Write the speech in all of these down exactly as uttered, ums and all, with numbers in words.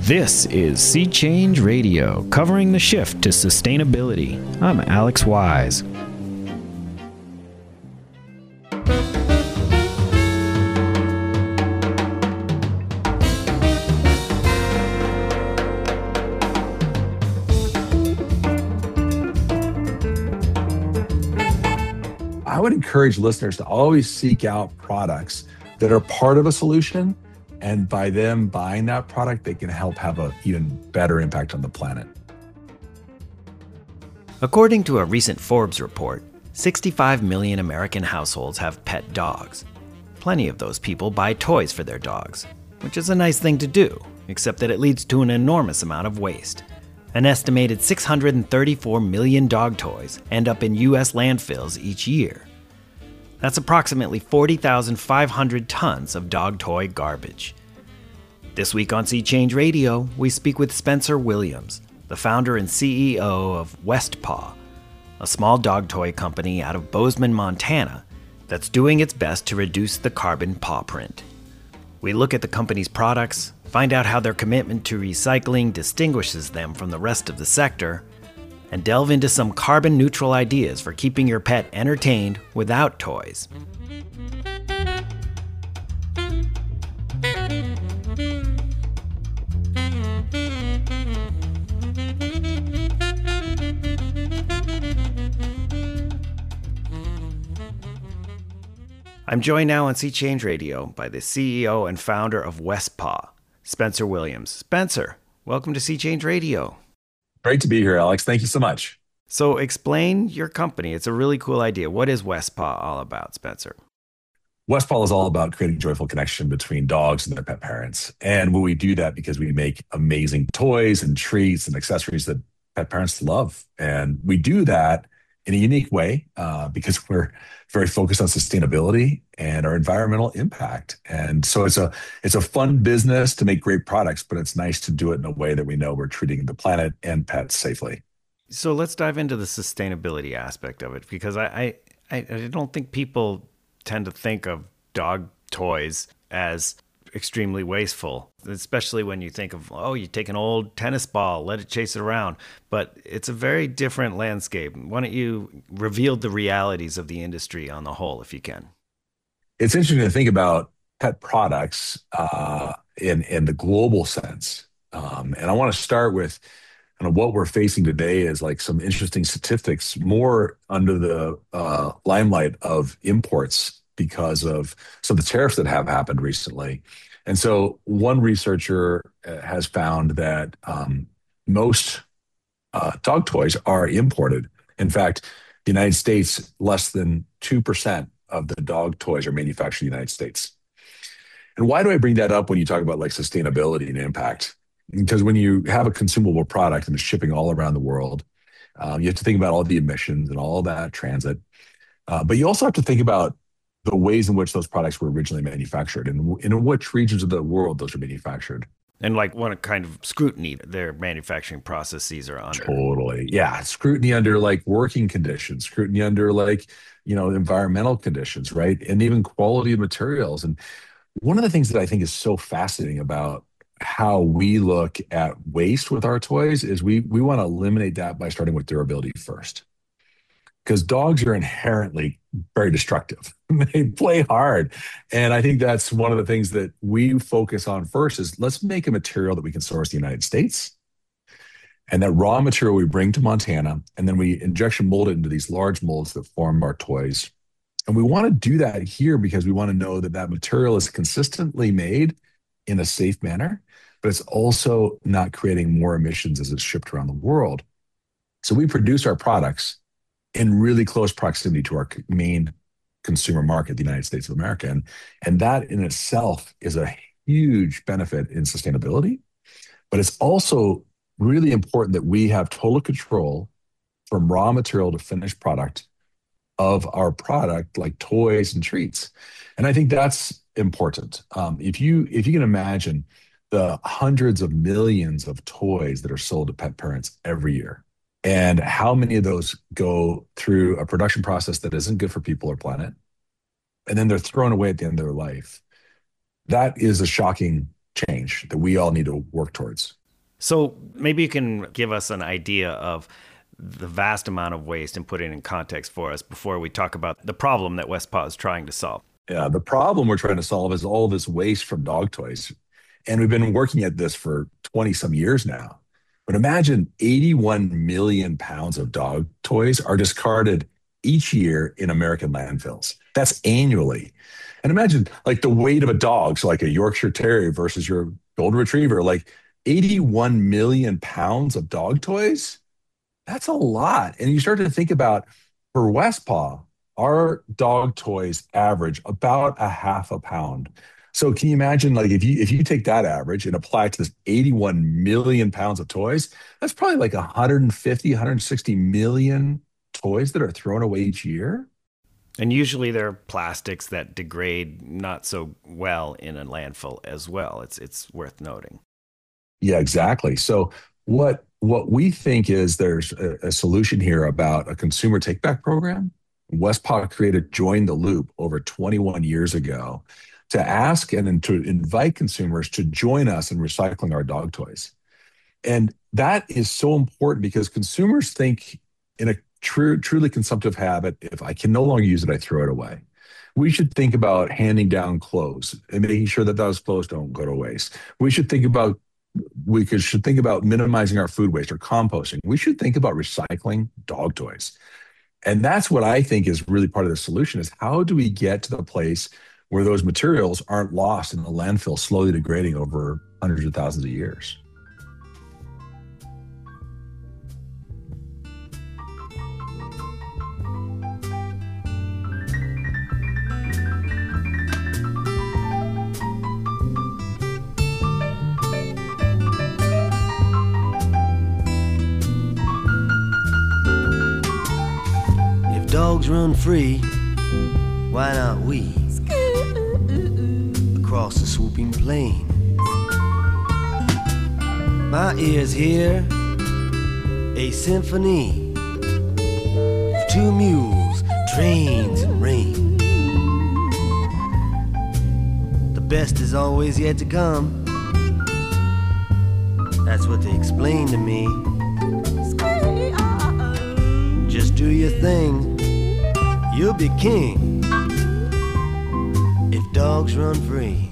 This is Sea Change Radio, covering the shift to sustainability. I'm Alex Wise. I would encourage listeners to always seek out products that are part of a solution, and by them buying that product, they can help have an even better impact on the planet. According to a recent Forbes report, sixty-five million American households have pet dogs. Plenty of those people buy toys for their dogs, which is a nice thing to do, except that it leads to an enormous amount of waste. An estimated six hundred thirty-four million dog toys end up in U S landfills each year. That's approximately forty thousand five hundred tons of dog toy garbage. This week on Sea Change Radio, we speak with Spencer Williams, the founder and C E O of Westpaw, a small dog toy company out of Bozeman, Montana, that's doing its best to reduce the carbon paw print. We look at the company's products, find out how their commitment to recycling distinguishes them from the rest of the sector, and delve into some carbon-neutral ideas for keeping your pet entertained without toys. I'm joined now on Sea Change Radio by the C E O and founder of Westpaw, Spencer Williams. Spencer, welcome to Sea Change Radio. Great to be here, Alex. Thank you so much. So explain your company. It's a really cool idea. What is Westpaw all about, Spencer? Westpaw is all about creating joyful connection between dogs and their pet parents. And we do that because we make amazing toys and treats and accessories that pet parents love. And we do that in a unique way uh, because we're very focused on sustainability and our environmental impact. And so it's a it's a fun business to make great products, but it's nice to do it in a way that we know we're treating the planet and pets safely. So let's dive into the sustainability aspect of it, because I I, I don't think people tend to think of dog toys as extremely wasteful, especially when you think of, oh, you take an old tennis ball, let it chase it around. But it's a very different landscape. Why don't you reveal the realities of the industry on the whole, if you can? It's interesting to think about pet products uh, in, in the global sense. Um, and I want to start with kind of what we're facing today is like some interesting statistics, more under the uh, limelight of imports because of some of the tariffs that have happened recently. And so one researcher has found that um, most uh, dog toys are imported. In fact, the United States, less than two percent of the dog toys are manufactured in the United States. And why do I bring that up when you talk about like sustainability and impact? Because when you have a consumable product and it's shipping all around the world, um, you have to think about all the emissions and all that transit. Uh, but you also have to think about the ways in which those products were originally manufactured and, and in which regions of the world those are manufactured. And like what kind of scrutiny their manufacturing processes are under. Totally. Yeah. Scrutiny under like working conditions, scrutiny under like, you know, environmental conditions, right? And even quality of materials. And one of the things that I think is so fascinating about how we look at waste with our toys is we we want to eliminate that by starting with durability first. Because dogs are inherently very destructive. They play hard. And I think that's one of the things that we focus on first is let's make a material that we can source in the United States. And that raw material we bring to Montana, and then we injection mold it into these large molds that form our toys. And we want to do that here because we want to know that that material is consistently made in a safe manner, but it's also not creating more emissions as it's shipped around the world. So we produce our products in really close proximity to our main consumer market, the United States of America. And, and that in itself is a huge benefit in sustainability, but it's also really important that we have total control from raw material to finished product of our product, like toys and treats. And I think that's important. Um, if you if you can imagine the hundreds of millions of toys that are sold to pet parents every year, and how many of those go through a production process that isn't good for people or planet, and then they're thrown away at the end of their life, that is a shocking change that we all need to work towards. So maybe you can give us an idea of the vast amount of waste and put it in context for us before we talk about the problem that Westpaw is trying to solve. Yeah, the problem we're trying to solve is all this waste from dog toys. And we've been working at this for twenty some years now. But imagine eighty-one million pounds of dog toys are discarded each year in American landfills. That's annually. And imagine like the weight of a dog, so like a Yorkshire Terrier versus your Golden Retriever, like eighty-one million pounds of dog toys. That's a lot. And you start to think about for Westpaw, our dog toys average about a half a pound. So can you imagine like if you if you take that average and apply it to this eighty-one million pounds of toys, that's probably like one hundred fifty, one hundred sixty million toys that are thrown away each year. And usually they're plastics that degrade not so well in a landfill as well. It's it's worth noting. Yeah, exactly. So what what we think is there's a, a solution here about a consumer take back program. Westpaw created Join the Loop over twenty-one years ago to ask and then to invite consumers to join us in recycling our dog toys. And that is so important because consumers think in a true, truly consumptive habit, if I can no longer use it, I throw it away. We should think about handing down clothes and making sure that those clothes don't go to waste. We should think about we could, should think about minimizing our food waste or composting. We should think about recycling dog toys. And that's what I think is really part of the solution is how do we get to the place where those materials aren't lost in the landfill, slowly degrading over hundreds of thousands of years? Dogs run free, why not we? Across the swooping plain. My ears hear a symphony of two mules, trains, and rain. The best is always yet to come. That's what they explain to me. Just do your thing. You'll be king if dogs run free.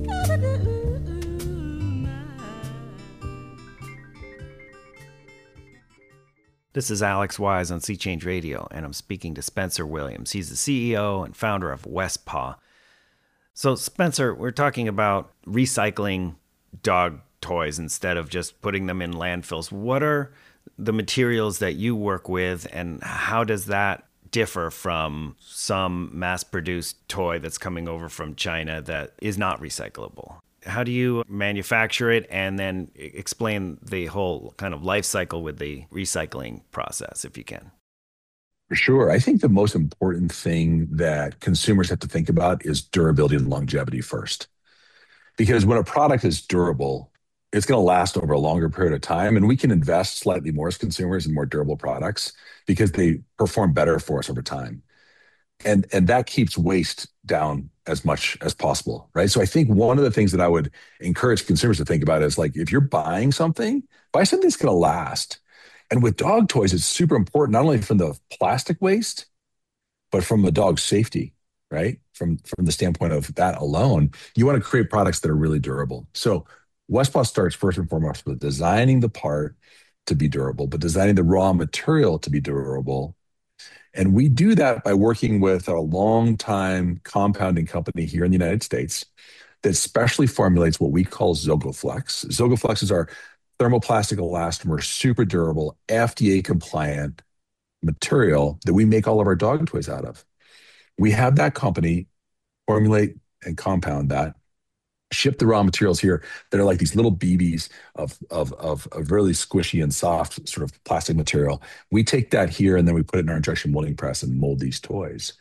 This is Alex Wise on Sea Change Radio, and I'm speaking to Spencer Williams. He's the C E O and founder of Westpaw. So, Spencer, we're talking about recycling dog toys instead of just putting them in landfills. What are the materials that you work with, and how does that differ from some mass-produced toy that's coming over from China that is not recyclable? How do you manufacture it, and then explain the whole kind of life cycle with the recycling process, if you can? For sure. I think the most important thing that consumers have to think about is durability and longevity first. Because when a product is durable, it's going to last over a longer period of time. And we can invest slightly more as consumers in more durable products because they perform better for us over time. And, and that keeps waste down as much as possible, right? So I think one of the things that I would encourage consumers to think about is like, if you're buying something, buy something that's going to last. And with dog toys, it's super important, not only from the plastic waste, but from the dog's safety, right? From, from the standpoint of that alone, you want to create products that are really durable. So Westpaw starts first and foremost with designing the part to be durable, but designing the raw material to be durable. And we do that by working with a long-time compounding company here in the United States that specially formulates what we call Zogoflex. Zogoflex is our thermoplastic elastomer, super durable, F D A compliant material that we make all of our dog toys out of. We have that company formulate and compound that, ship the raw materials here that are like these little B Bs of, of, of, of really squishy and soft sort of plastic material. We take that here and then we put it in our injection molding press and mold these toys.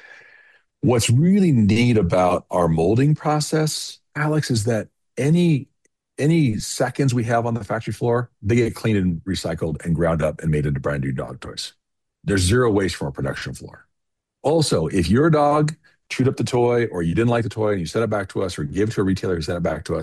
What's really neat about our molding process, Alex, is that any, any seconds we have on the factory floor, they get cleaned and recycled and ground up and made into brand new dog toys. There's zero waste from our production floor. Also, if your dog chewed up the toy or you didn't like the toy and you sent it back to us or gave it to a retailer who sent it back to us,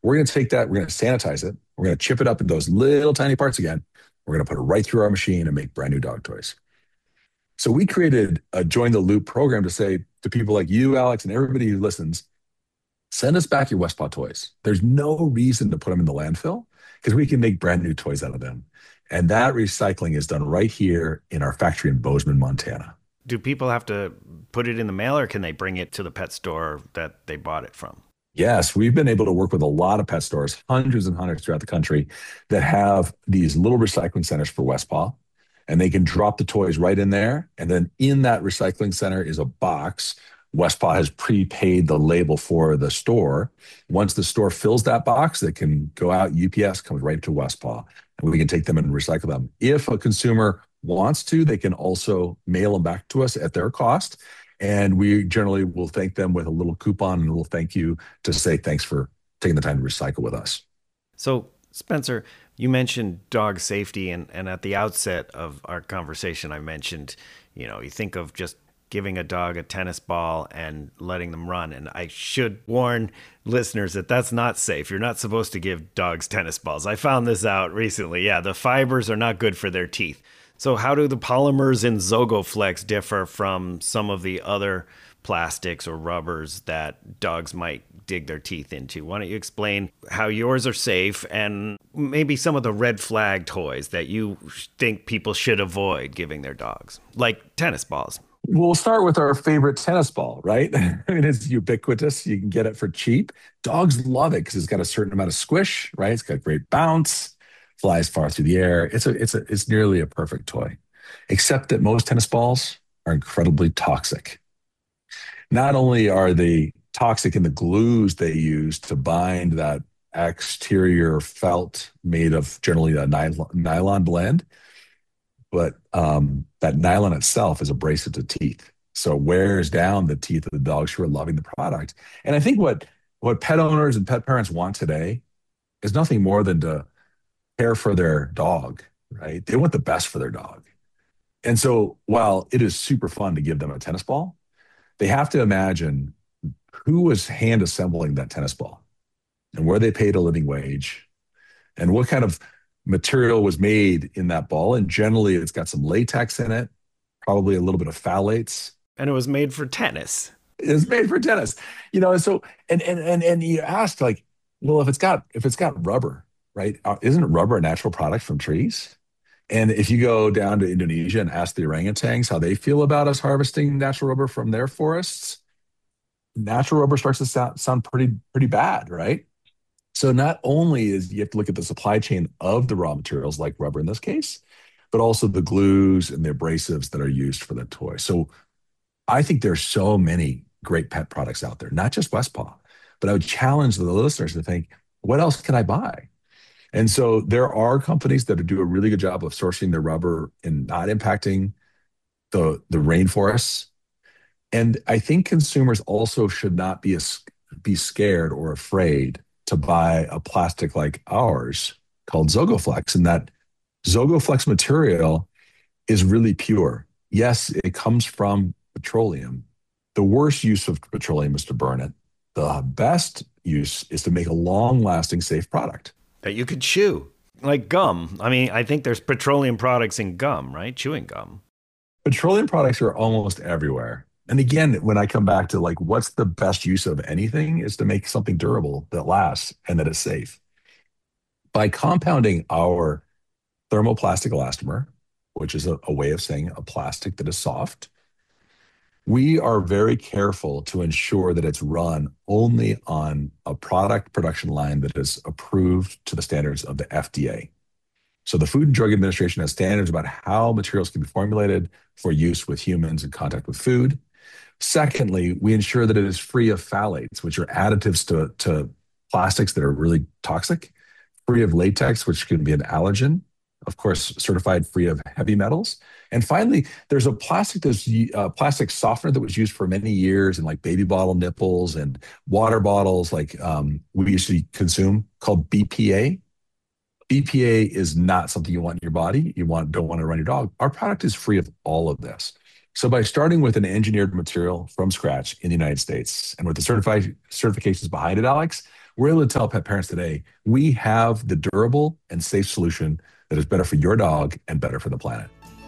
We're going to take that, we're going to sanitize it, we're going to chip it up in those little tiny parts again. We're going to put it right through our machine and make brand new dog toys. So we created a Join the Loop program to say to people like you, Alex, and everybody who listens, send us back your Westpaw toys. There's no reason to put them in the landfill because we can make brand new toys out of them. And that recycling is done right here in our factory in Bozeman, Montana. Do people have to put it in the mail, or can they bring it to the pet store that they bought it from? Yes, we've been able to work with a lot of pet stores, hundreds and hundreds throughout the country, that have these little recycling centers for Westpaw, and they can drop the toys right in there. And then in that recycling center is a box. Westpaw has prepaid the label for the store. Once the store fills that box, they can go out, U P S comes right to Westpaw, and we can take them and recycle them. If a consumer wants to, they can also mail them back to us at their cost. And we generally will thank them with a little coupon and a little thank you to say thanks for taking the time to recycle with us. So, Spencer, you mentioned dog safety, and, and at the outset of our conversation, I mentioned, you know, you think of just giving a dog a tennis ball and letting them run. And I should warn listeners that that's not safe. You're not supposed to give dogs tennis balls. I found this out recently. Yeah, the fibers are not good for their teeth. So how do the polymers in Zogoflex differ from some of the other plastics or rubbers that dogs might dig their teeth into? Why don't you explain how yours are safe and maybe some of the red flag toys that you think people should avoid giving their dogs, like tennis balls? We'll start with our favorite tennis ball, right? I mean, it's ubiquitous. You can get it for cheap. Dogs love it because it's got a certain amount of squish, right? It's got great bounce, flies far through the air. It's a, it's a, it's nearly a perfect toy, except that most tennis balls are incredibly toxic. Not only are they toxic in the glues they use to bind that exterior felt made of generally a nylon, nylon blend, but um, that nylon itself is abrasive to teeth. So it wears down the teeth of the dogs who are loving the product. And I think what, what pet owners and pet parents want today is nothing more than to care for their dog, right? They want the best for their dog. And so while it is super fun to give them a tennis ball, they have to imagine who was hand assembling that tennis ball and where they paid a living wage and what kind of material was made in that ball. And generally it's got some latex in it, probably a little bit of phthalates. And it was made for tennis. It's made for tennis. You know, and so and and and and you ask, like, well, if it's got if it's got rubber, right? Uh, isn't rubber a natural product from trees? And if you go down to Indonesia and ask the orangutans how they feel about us harvesting natural rubber from their forests, natural rubber starts to sound, sound pretty pretty bad, right? So not only is you have to look at the supply chain of the raw materials, like rubber in this case, but also the glues and the abrasives that are used for the toy. So I think there's so many great pet products out there, not just Westpaw, but I would challenge the listeners to think, what else can I buy? And so there are companies that do a really good job of sourcing their rubber and not impacting the, the rainforests. And I think consumers also should not be, a, be scared or afraid to buy a plastic like ours called Zogoflex. And that Zogoflex material is really pure. Yes, it comes from petroleum. The worst use of petroleum is to burn it. The best use is to make a long-lasting, safe product. That you could chew, like gum. I mean, I think there's petroleum products in gum, right? Chewing gum. Petroleum products are almost everywhere. And again, when I come back to like, what's the best use of anything is to make something durable that lasts and that is safe. By compounding our thermoplastic elastomer, which is a, a way of saying a plastic that is soft, we are very careful to ensure that it's run only on a product production line that is approved to the standards of the F D A. So the Food and Drug Administration has standards about how materials can be formulated for use with humans in contact with food. Secondly, we ensure that it is free of phthalates, which are additives to, to plastics that are really toxic, free of latex, which can be an allergen, of course, certified free of heavy metals. And finally, there's a plastic that's uh, plastic softener that was used for many years in like baby bottle nipples and water bottles like um, we used to consume called B P A. B P A is not something you want in your body. You want don't want to run your dog. Our product is free of all of this. So by starting with an engineered material from scratch in the United States and with the certified certifications behind it, Alex, we're able to tell pet parents today, we have the durable and safe solution that is better for your dog and better for the planet.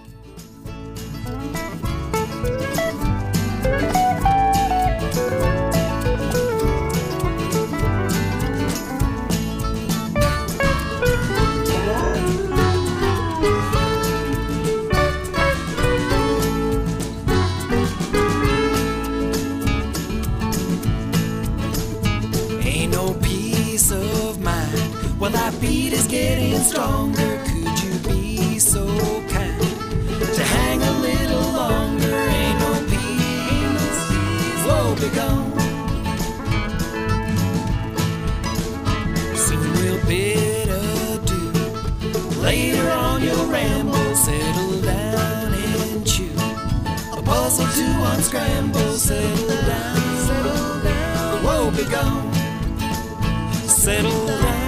Well, that beat is getting stronger. Could you be so kind to hang a little longer? Ain't no peace, whoa, be gone. Soon we'll bid adieu. Later on you'll ramble, settle down and chew. A puzzle to unscramble, settle down, settle down, whoa, be gone. Settle down.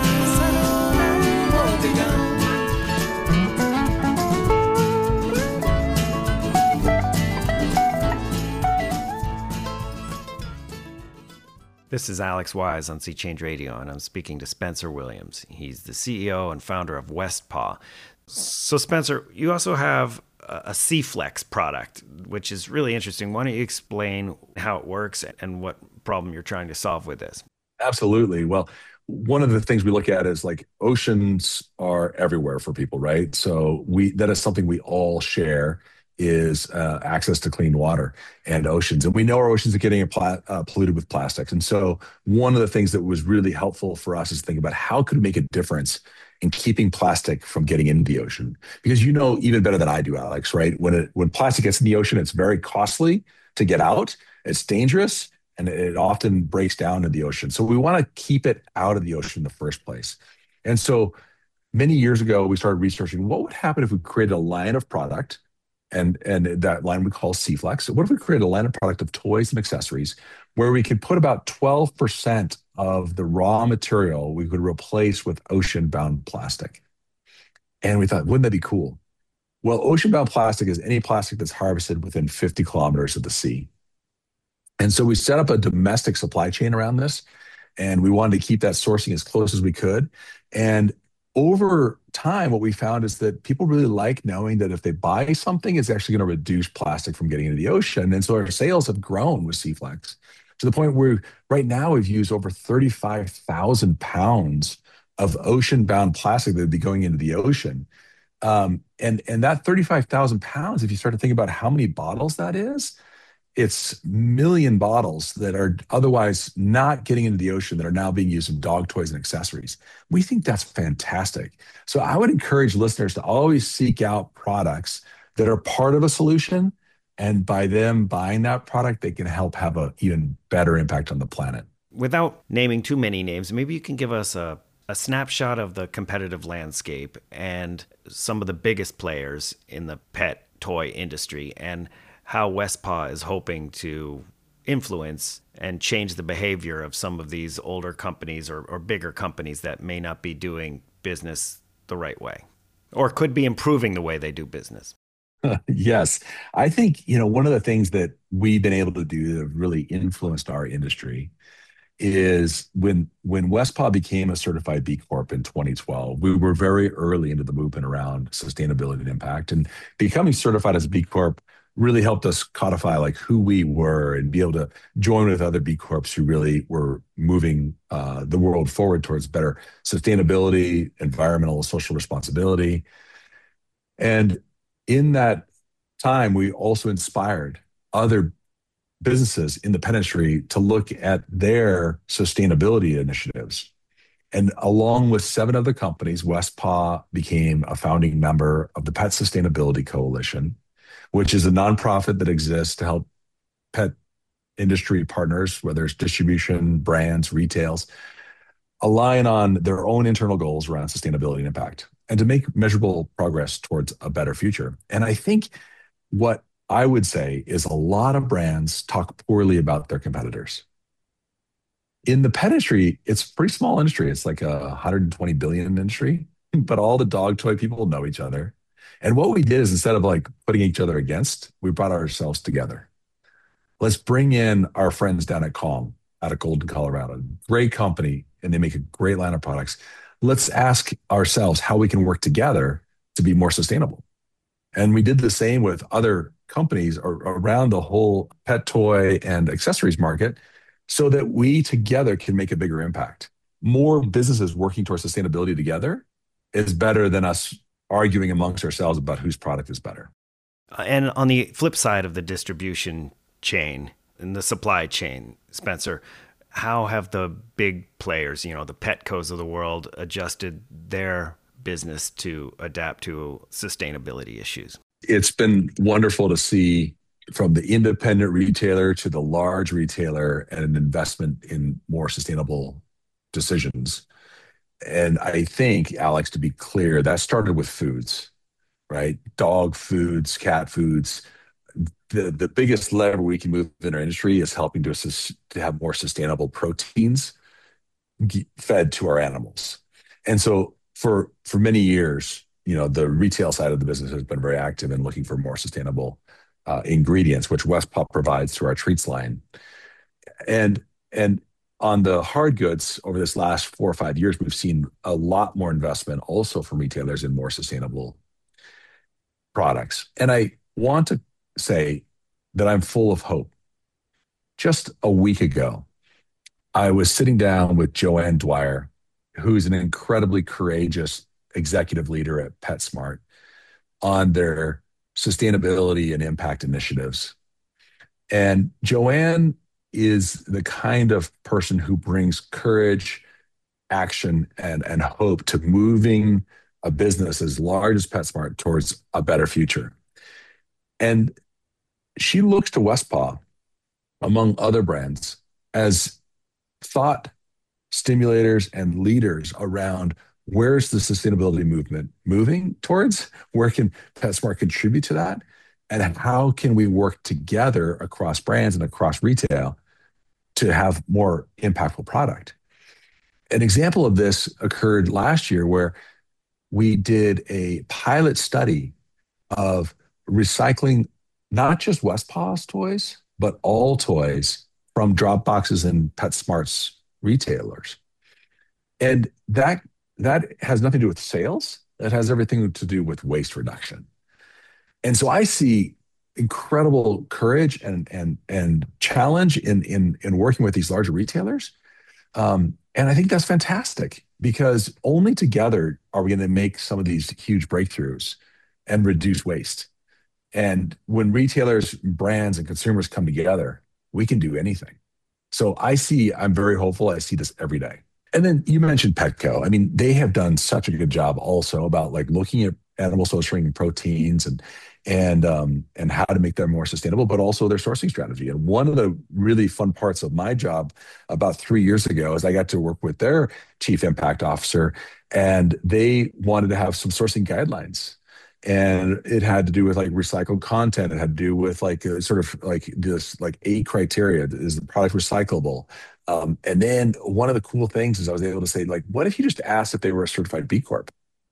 This is Alex Wise on Sea Change Radio, and I'm speaking to Spencer Williams. He's the C E O and founder of Westpaw. So, Spencer, you also have a C-Flex product, which is really interesting. Why don't you explain how it works and what problem you're trying to solve with this? Absolutely. Well, one of the things we look at is like oceans are everywhere for people, right? So we that is something we all share is uh, access to clean water and oceans. And we know our oceans are getting pla- uh, polluted with plastics. And so one of the things that was really helpful for us is to think about how could we make a difference in keeping plastic from getting into the ocean? Because you know even better than I do, Alex, right? When it, when plastic gets in the ocean, it's very costly to get out. It's dangerous. And it often breaks down in the ocean. So we want to keep it out of the ocean in the first place. And so many years ago, we started researching what would happen if we created a line of product, and, and that line we call C-Flex. So what if we created a line of product of toys and accessories where we could put about twelve percent of the raw material we could replace with ocean-bound plastic? And we thought, wouldn't that be cool? Well, ocean-bound plastic is any plastic that's harvested within fifty kilometers of the sea. And so we set up a domestic supply chain around this, and we wanted to keep that sourcing as close as we could. And over time, what we found is that people really like knowing that if they buy something, it's actually going to reduce plastic from getting into the ocean. And so our sales have grown with C-Flex to the point where right now we've used over thirty-five thousand pounds of ocean-bound plastic that would be going into the ocean. Um, and, and that thirty-five thousand pounds, if you start to think about how many bottles that is, it's million bottles that are otherwise not getting into the ocean that are now being used in dog toys and accessories. We think that's fantastic. So I would encourage listeners to always seek out products that are part of a solution. And by them buying that product, they can help have an even better impact on the planet. Without naming too many names, maybe you can give us a, a snapshot of the competitive landscape and some of the biggest players in the pet toy industry and how Westpaw is hoping to influence and change the behavior of some of these older companies or, or bigger companies that may not be doing business the right way or could be improving the way they do business. Yes. I think, you know, one of the things that we've been able to do that have really influenced our industry is when when Westpaw became a certified B Corp in twenty twelve, we were very early into the movement around sustainability and impact. And becoming certified as a B Corp really helped us codify like who we were and be able to join with other B Corps who really were moving uh, the world forward towards better sustainability, environmental, social responsibility. And in that time, we also inspired other businesses in the pet industry to look at their sustainability initiatives. And along with seven other companies, Westpaw became a founding member of the Pet Sustainability Coalition, which is a nonprofit that exists to help pet industry partners, whether it's distribution, brands, retails, align on their own internal goals around sustainability and impact and to make measurable progress towards a better future. And I think what I would say is a lot of brands talk poorly about their competitors. In the pet industry, it's a pretty small industry. It's like a one hundred twenty billion industry, but all the dog toy people know each other. And what we did is instead of like putting each other against, we brought ourselves together. Let's bring in our friends down at Calm, out of Golden, Colorado. Great company, and they make a great line of products. Let's ask ourselves how we can work together to be more sustainable. And we did the same with other companies around the whole pet toy and accessories market so that we together can make a bigger impact. More businesses working towards sustainability together is better than us arguing amongst ourselves about whose product is better. And on the flip side of the distribution chain and the supply chain, Spencer, how have the big players, you know, the Petcos of the world, adjusted their business to adapt to sustainability issues? It's been wonderful to see from the independent retailer to the large retailer and an investment in more sustainable decisions. And I think, Alex, to be clear, that started with foods, right? Dog foods, cat foods. The, the biggest lever we can move in our industry is helping to, to have more sustainable proteins fed to our animals. And so for, for many years, you know, the retail side of the business has been very active in looking for more sustainable uh, ingredients, which Westpaw provides through our treats line. And, and on the hard goods over this last four or five years, we've seen a lot more investment also from retailers in more sustainable products. And I want to say that I'm full of hope. Just a week ago, I was sitting down with Joanne Dwyer, who's an incredibly courageous executive leader at PetSmart, on their sustainability and impact initiatives. And Joanne is the kind of person who brings courage, action, and, and hope to moving a business as large as PetSmart towards a better future. And she looks to Westpaw, among other brands, as thought stimulators and leaders around where's the sustainability movement moving towards, where can PetSmart contribute to that, and how can we work together across brands and across retail to have more impactful product. An example of this occurred last year where we did a pilot study of recycling not just Westpaw's toys, but all toys from drop boxes in PetSmart's retailers. And that, that has nothing to do with sales. It has everything to do with waste reduction. And so I see incredible courage and, and, and challenge in, in, in working with these larger retailers. Um, and I think that's fantastic because only together are we going to make some of these huge breakthroughs and reduce waste. And when retailers, brands, and consumers come together, we can do anything. So I see, I'm very hopeful. I see this every day. And then you mentioned Petco. I mean, they have done such a good job also about like looking at animal sourcing proteins and and um, and how to make them more sustainable, but also their sourcing strategy. And one of the really fun parts of my job about three years ago is I got to work with their chief impact officer, and they wanted to have some sourcing guidelines. And it had to do with like recycled content. It had to do with like uh, sort of like this like eight criteria. Is the product recyclable? Um, and then one of the cool things is I was able to say like, what if you just asked if they were a certified B Corp?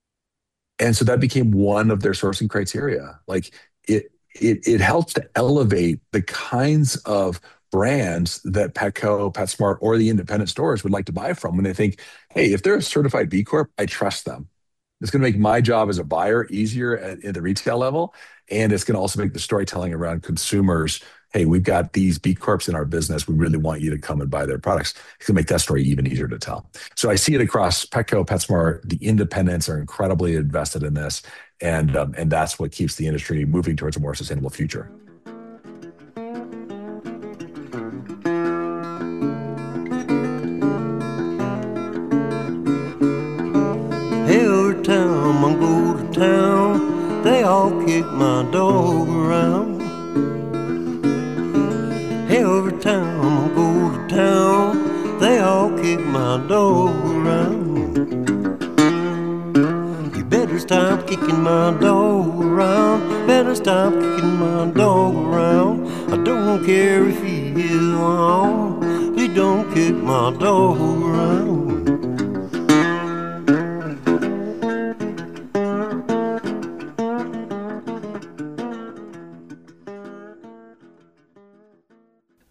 And so that became one of their sourcing criteria. Like it, it, it helps to elevate the kinds of brands that Petco, PetSmart, or the independent stores would like to buy from when they think, hey, if they're a certified B Corp, I trust them. It's going to make my job as a buyer easier at, at the retail level. And it's going to also make the storytelling around consumers, hey, we've got these B Corps in our business. We really want you to come and buy their products. It's going to make that story even easier to tell. So I see it across Petco, PetSmart. The independents are incredibly invested in this. And, um, and that's what keeps the industry moving towards a more sustainable future. Every time I go to town, they all kick my dog around. Every time I go to town, they all kick my dog around. You better stop kicking my dog around. Better stop kicking my dog around. I don't care if he is wrong. Please don't kick my dog around.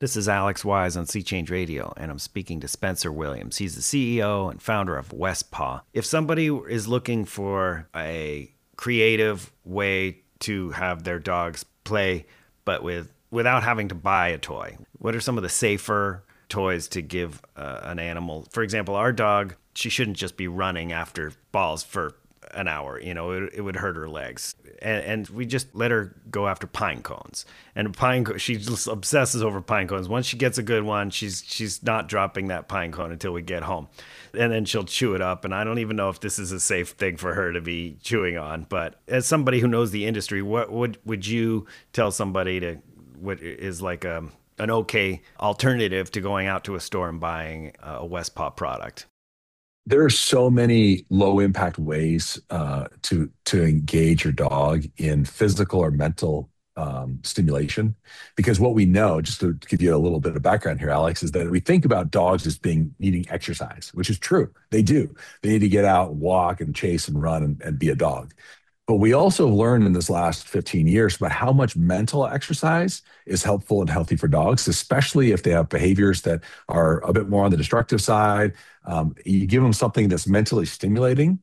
This is Alex Wise on Sea Change Radio, and I'm speaking to Spencer Williams. He's the C E O and founder of Westpaw. If somebody is looking for a creative way to have their dogs play, but with without having to buy a toy, what are some of the safer toys to give uh, an animal? For example, our dog, she shouldn't just be running after balls for an hour. You know, it, it would hurt her legs. And, and we just let her go after pine cones. And pine, co- she just obsesses over pine cones. Once she gets a good one, she's she's not dropping that pine cone until we get home. And then she'll chew it up. And I don't even know if this is a safe thing for her to be chewing on. But as somebody who knows the industry, what would would you tell somebody to what is like a an okay alternative to going out to a store and buying a Westpaw product? There are so many low impact ways uh, to to engage your dog in physical or mental um, stimulation. Because what we know, just to give you a little bit of background here, Alex, is that we think about dogs as being needing exercise, which is true. They do. They need to get out, walk, and chase and run and, and be a dog. But we also learned in this last fifteen years about how much mental exercise is helpful and healthy for dogs, especially if they have behaviors that are a bit more on the destructive side. Um, you give them something that's mentally stimulating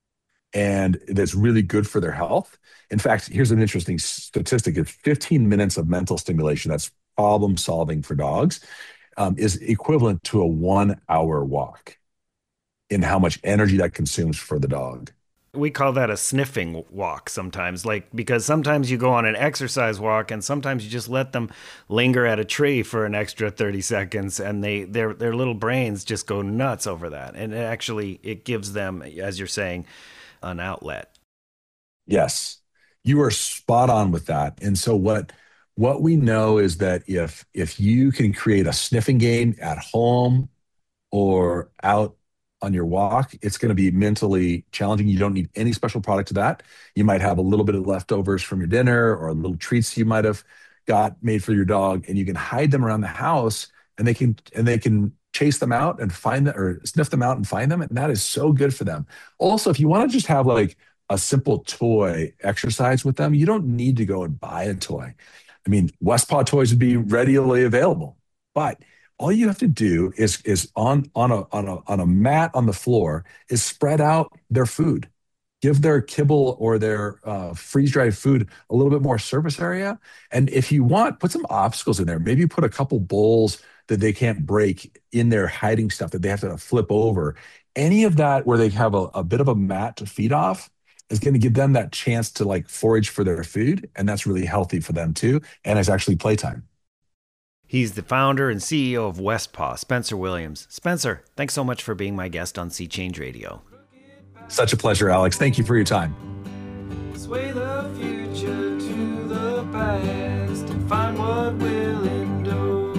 and that's really good for their health. In fact, here's an interesting statistic. It's fifteen minutes of mental stimulation, that's problem solving for dogs, um, is equivalent to a one hour walk in how much energy that consumes for the dog. We call that a sniffing walk sometimes, like, because sometimes you go on an exercise walk and sometimes you just let them linger at a tree for an extra thirty seconds and they their their little brains just go nuts over that. And it actually, it gives them, as you're saying, an outlet. Yes, you are spot on with that. And so what what we know is that if if you can create a sniffing game at home or out on your walk, it's going to be mentally challenging. You don't need any special product to that. You might have a little bit of leftovers from your dinner or little treats you might have got made for your dog, and you can hide them around the house, and they can and they can chase them out and find them, or sniff them out and find them, and that is so good for them. Also, if you want to just have like a simple toy exercise with them, you don't need to go and buy a toy. I mean, Westpaw toys would be readily available, but all you have to do is is on on a on a on a mat on the floor is spread out their food, give their kibble or their uh, freeze dried food a little bit more surface area, and if you want, put some obstacles in there. Maybe put a couple bowls that they can't break in their hiding stuff that they have to flip over. Any of that where they have a, a bit of a mat to feed off is going to give them that chance to like forage for their food, and that's really healthy for them too. And it's actually playtime. He's the founder and C E O of Westpaw, Spencer Williams. Spencer, thanks so much for being my guest on Sea Change Radio. Such a pleasure, Alex. Thank you for your time. Sway the future to the past and find what will endure.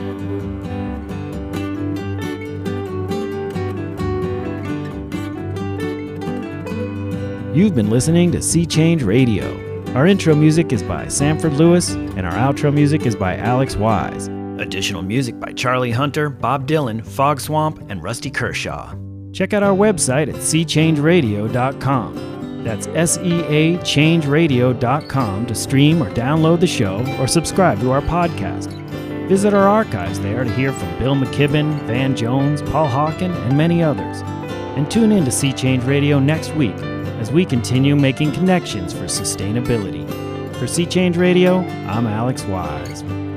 You've been listening to Sea Change Radio. Our intro music is by Sanford Lewis, and our outro music is by Alex Wise. Additional music by Charlie Hunter, Bob Dylan, Fog Swamp, and Rusty Kershaw. Check out our website at sea change radio dot com. That's S E A change radio dot com to stream or download the show or subscribe to our podcast. Visit our archives there to hear from Bill McKibben, Van Jones, Paul Hawken, and many others. And tune in to Sea Change Radio next week as we continue making connections for sustainability. For Sea Change Radio, I'm Alex Wise.